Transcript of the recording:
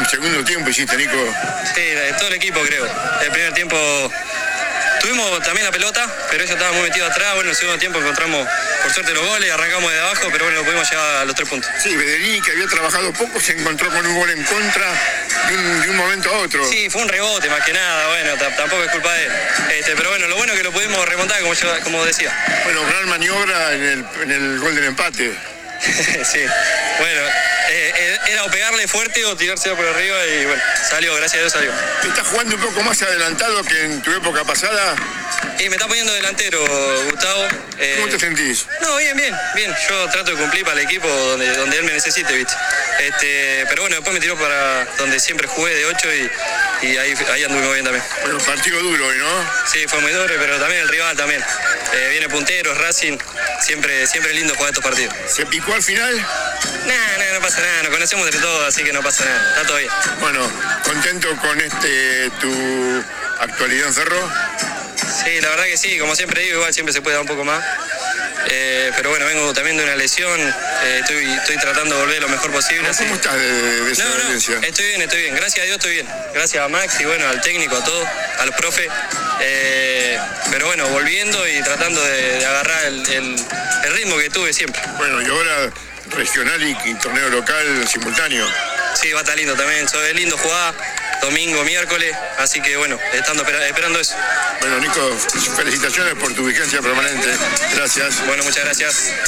buen segundo tiempo hiciste, Nico. Sí, todo el equipo creo. El primer tiempo tuvimos también la pelota, pero ellos estaban muy metidos atrás. Bueno, en el segundo tiempo encontramos por suerte los goles, arrancamos de abajo, pero bueno, pudimos llegar a los 3 puntos. Sí, Bedellini, que había trabajado poco, se encontró con un gol en contra de un momento a otro. Sí, fue un rebote más que nada, bueno, tampoco es culpa de él. Pero bueno, lo bueno es que lo pudimos remontar, como decía. Bueno, gran maniobra en el gol del empate. Sí, bueno, era o pegarle fuerte o tirarse por arriba y bueno, salió, gracias a Dios salió. ¿Estás jugando un poco más adelantado que en tu época pasada? Y me está poniendo delantero, Gustavo. ¿Cómo te sentís? No, bien. Yo trato de cumplir para el equipo donde él me necesite, ¿viste? Pero bueno, después me tiró para donde siempre jugué de 8 y ahí anduvimos bien también. Bueno, partido duro hoy, ¿no? Sí, fue muy duro, pero también el rival también. Viene puntero, Racing, siempre es lindo jugar estos partidos. ¿Se picó al final? No pasa nada, nos conocemos entre todos, así que no pasa nada, está todo bien. Bueno, ¿contento con tu actualidad en Cerro? Sí, la verdad que sí, como siempre digo, igual siempre se puede dar un poco más. Pero bueno, vengo también de una lesión, estoy tratando de volver lo mejor posible. ¿Cómo estás de esa dolencia? Estoy bien, gracias a Dios estoy bien. Gracias a Max y bueno, al técnico, a todos, a los profes. Pero bueno, volviendo y tratando de agarrar el ritmo que tuve siempre. Bueno, y ahora regional y torneo local simultáneo. Sí, va a estar lindo también, es lindo jugar domingo, miércoles, así que bueno, esperando eso. Bueno, Nico, felicitaciones por tu vigencia permanente. Gracias. Bueno, muchas gracias.